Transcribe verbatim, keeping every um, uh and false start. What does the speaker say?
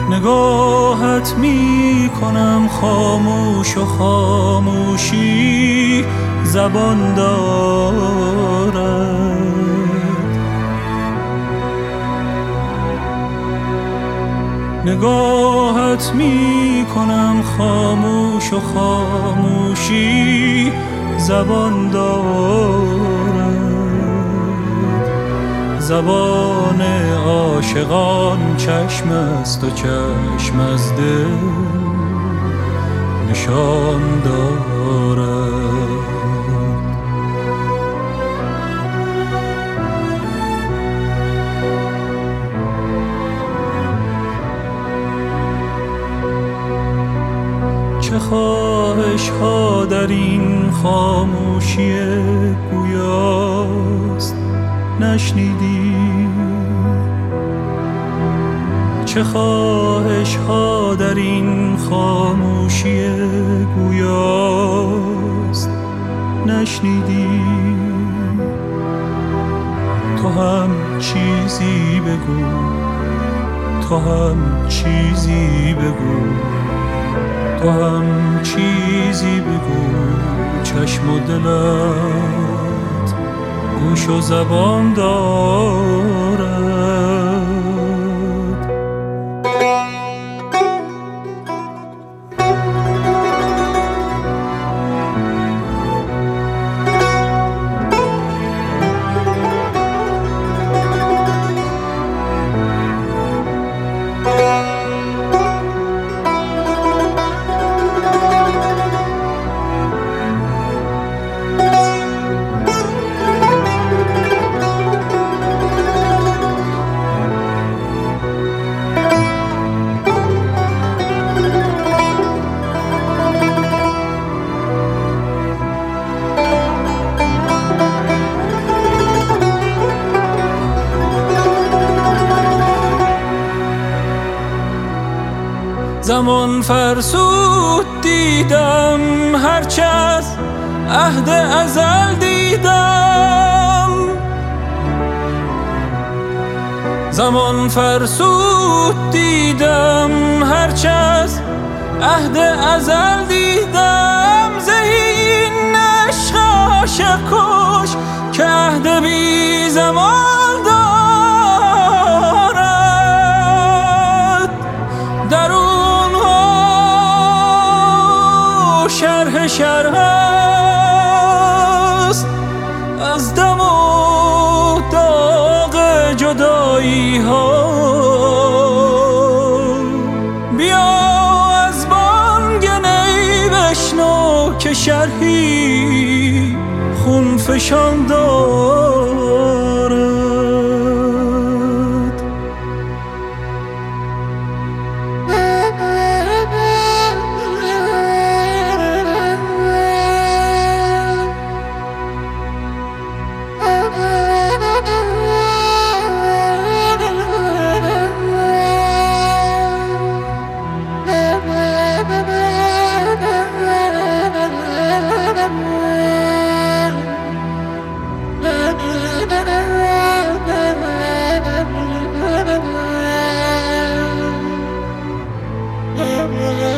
نگاهت می کنم خاموش و خاموشی زبان دارد. نگاهت می کنم خاموش و خاموشی زبان دارد. زبان عاشقان چشم است و چشم از دل نشان دارد. چه خواهش ها در این خاموشی گویاست نشنیدی؟ چه خواهش ها در این خاموشی گویاست نشنیدی؟ تو هم چیزی بگو، تو هم چیزی بگو، تو هم چیزی بگو. چشم و دلت گوش و زبان دارد. زمان فرسود دیدم هرچه از عهد ازل دیدم. زمان فرسود دیدم هرچه از عهد ازل دیدم. زهین عشق عاشق کش که عهد بی زمان دارد. در شرح شرح است از دم و داغ جدایی ها. بیا از بانگ نی بشنو که شرحی خون فشان دارد. Yeah.